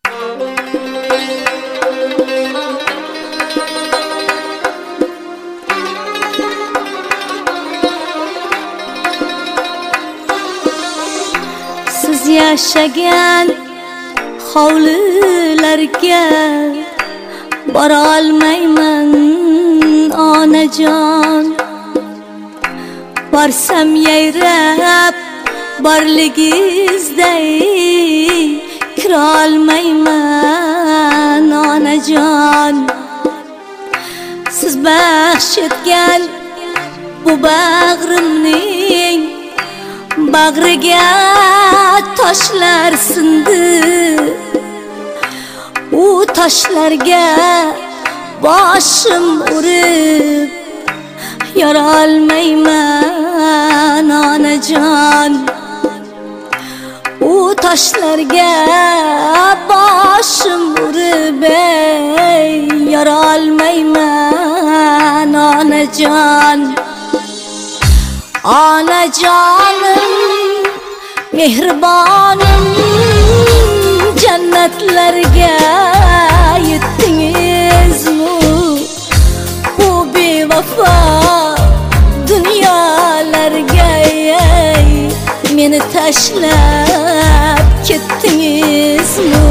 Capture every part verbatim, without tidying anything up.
Siz yaşagan hovlilarga bora olmayman onajon. Borsam yayrab borligizday kira olmayman onajon. Siz baxsh etgan bu bag'rimning bag'riga toshlar sindi. U toshlarga boshim urib yora olmayman onajon. U toshlarga boshim urib yora olmayman onajon. Onajonim mehribonim, jannatlarga yetdingizmi? Bu bevafo dunyolarga meni tashlab ketdingizmi?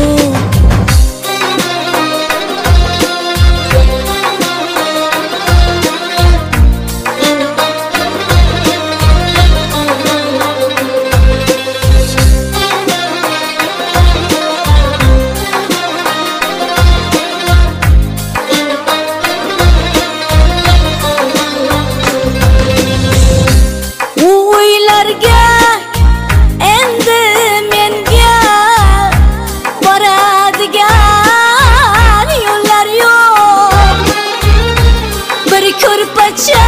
Endi menga boradigan yo'llar yo'q. Bir ko'rpacha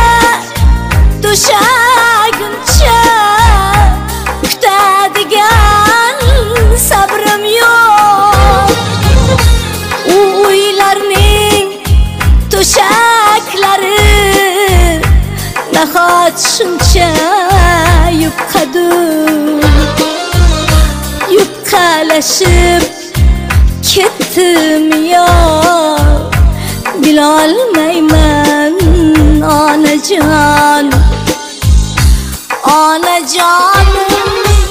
to'shaguncha kutadigan sabrim yo'q. U uylarning to'shaklari nahot shuncha yupqadu, yupqalashib ketdim yo, bilolmayman onajon. Onajonim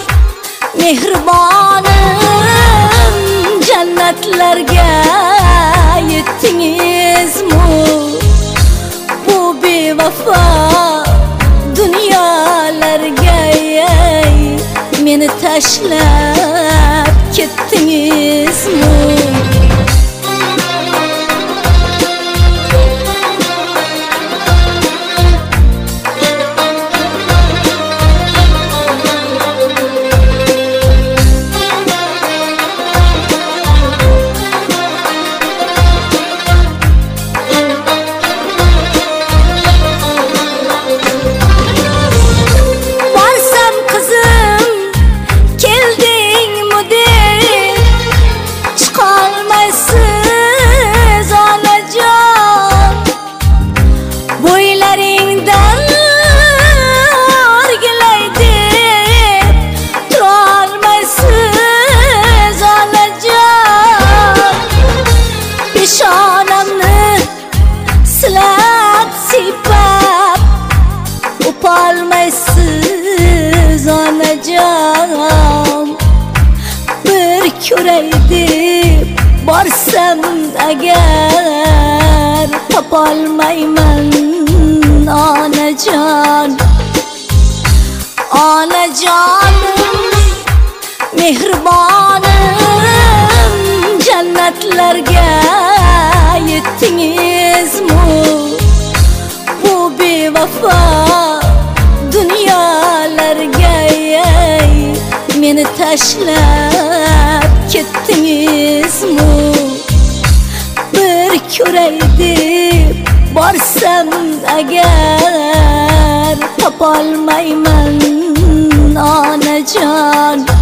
mehribonim, jannatlarga yetdingizmi? Bu bevafo dunyolarga meni tashlab ketdingizmi? Olmaysiz onajon. Bir ko'ray deb borsam agar topolmayman onajon. Onajonim mehribonim, jannatlarga yetdingizmi? Bu bevafo dunyolarga meni tashlab ketdingizmi? Bir ko'ray deb borsam agar topolmayman onajon.